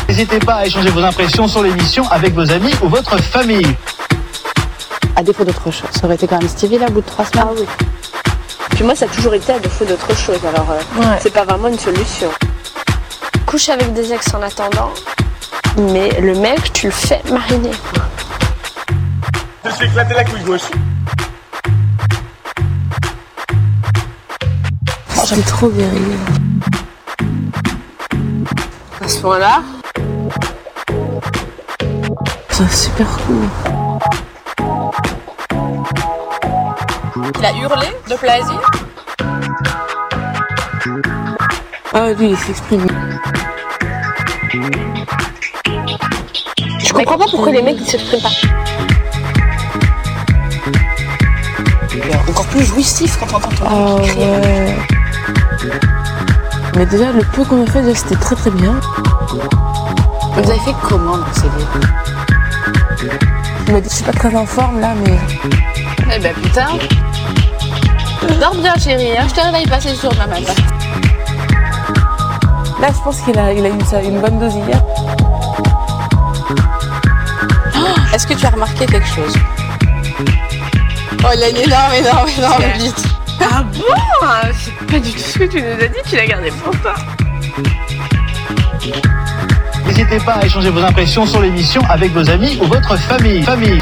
N'hésitez pas à échanger vos impressions sur l'émission avec vos amis ou votre famille. À défaut d'autre chose, ça aurait été quand même Stevie là, au bout de 3 semaines. Ah oui. Puis moi, ça a toujours été à défaut d'autre chose, alors c'est pas vraiment une solution. Couche avec des ex en attendant, mais le mec, tu le fais mariner. Je me suis éclaté la couille gauche. J'aime trop viril. À ce point-là, C'est super cool. Il a hurlé de plaisir. Ah lui, il s'exprime. je comprends pas pourquoi les mecs ils s'expriment pas. Encore plus jouissif quand on entend ton Ah crier. ouais. Mais déjà, le peu qu'on a fait, déjà, c'était très très bien. Vous avez fait comment dans ces livres? Il m'a dit, je suis pas très en forme là, mais... Eh ben putain. Dors bien chérie, hein. Je te réveille pas, c'est sûr demain matin. Là, je pense qu'il a eu une bonne dose hier. Est-ce que tu as remarqué quelque chose? Oh, il a une énorme bite. Ah bon? C'est pas du tout ce que tu nous as dit, tu l'as gardé pour toi. N'hésitez pas à échanger vos impressions sur l'émission avec vos amis ou votre famille. Famille.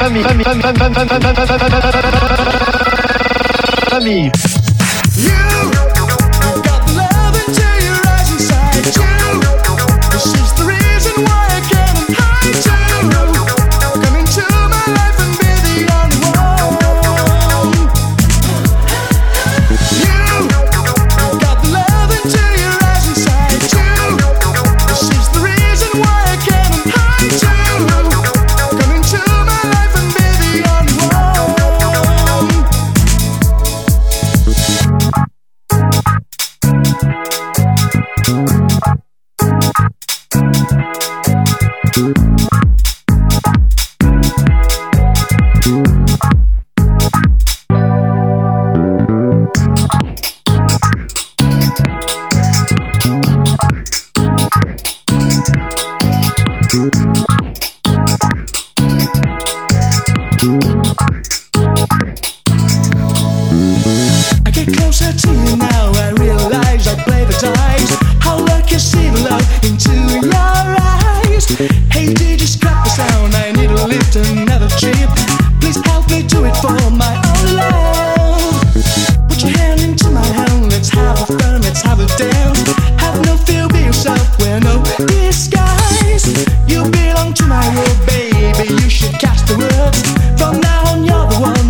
I get closer to you now, I realize I play the dice. How lucky you see the love into your eyes. Hey, did you scrap the sound? I need to lift another trip. Please help me do it for my own love. Put your hand into my hand, let's have a fun, let's have a dance. Have no fear, be yourself, wear no disguise. You belong to my world, baby, you should catch the words. From now on, you're the one